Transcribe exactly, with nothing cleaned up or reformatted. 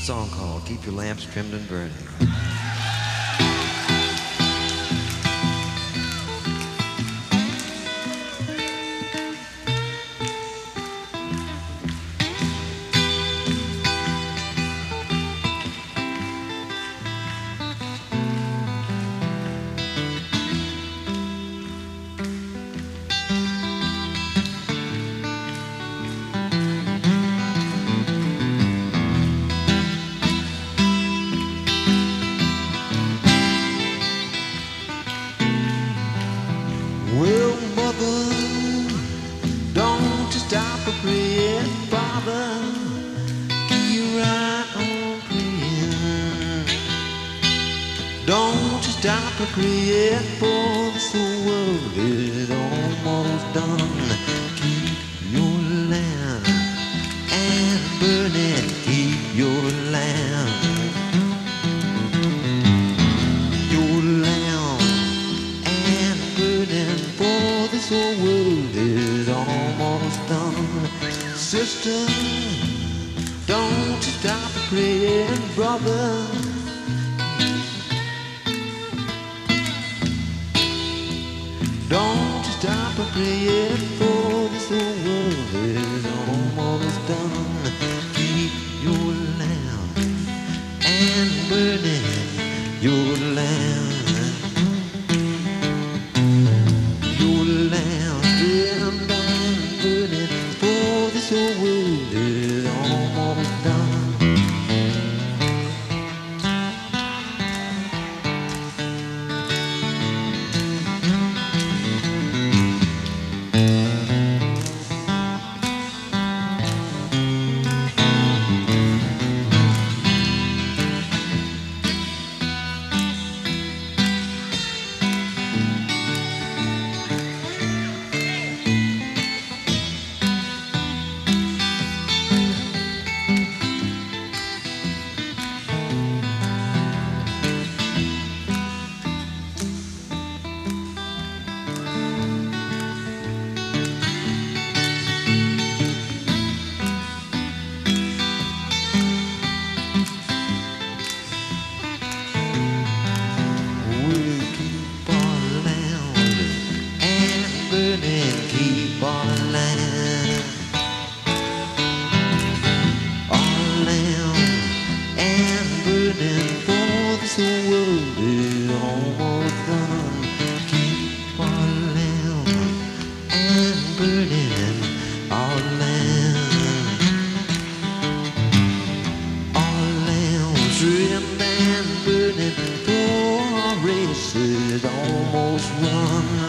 song called Keep Your Lamps Trimmed and Burning. Well, mother, don't you stop a praying, father, keep right on praying. Don't you stop a praying, for this whole world is almost done. Keep your lamp and burn it, keep your lamp, your lamp and burning, for this whole world is almost done. Sister, don't you stop praying, brother, don't you stop praying, for this whole world is almost done. Keep your lamp and burning, your lamp, your lamp trimmed and burning, for this whole world is almost done. Keep on lamp, on lamp and burning, for this whole world is almost done. Keep on lamp and burning, on lamp, on lamp trimmed and burning, for our race is almost run.